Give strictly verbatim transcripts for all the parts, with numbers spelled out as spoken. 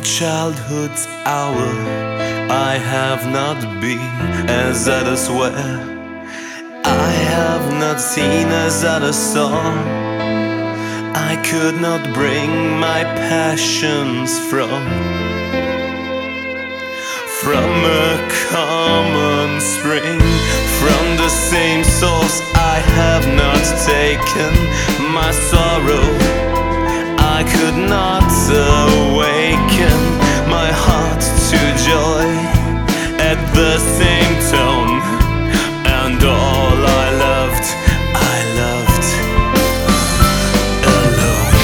childhood's hour, I have not been as others were. I have not seen as others saw. I could not bring my passions from From a common spring, from the same source. I have not taken my sorrow. I could not awaken my heart to joy at the same tone. And all I loved, I loved alone.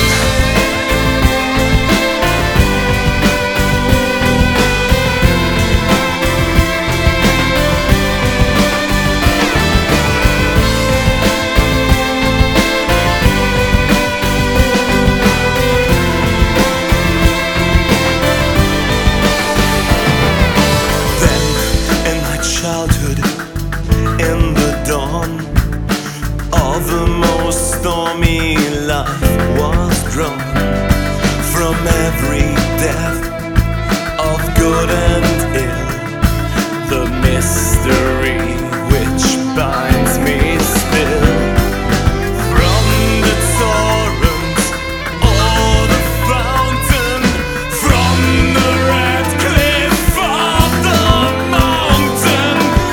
Childhood, in the dawn of the most stormy life, was drawn from every death of good and ill, the mystery which binds me still. From the torrent or the fountain, from the red cliff of the mountain,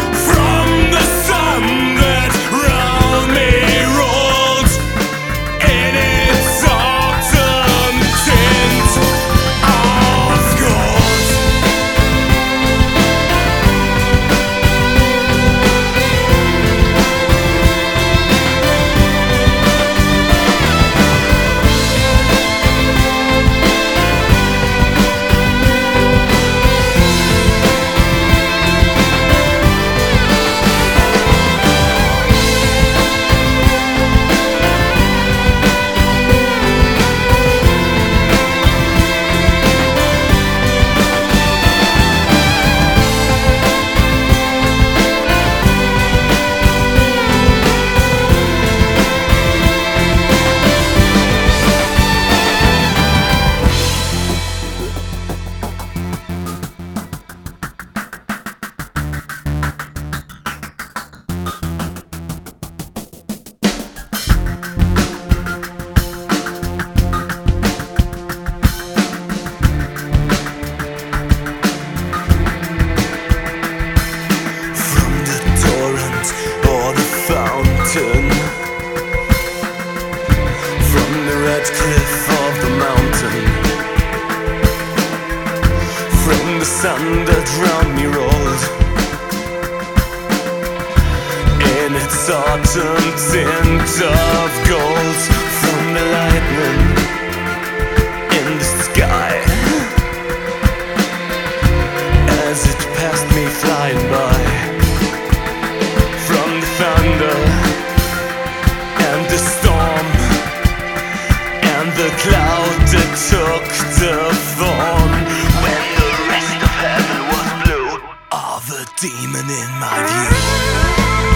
from the red cliff of the mountain, from the sun that round me rolled in its autumn tint of gold, from the lightning in the sky as it passed me flying by, from the thunder and the storm and the cloud that took the form. When the rest of heaven was blue, all the demon in my view.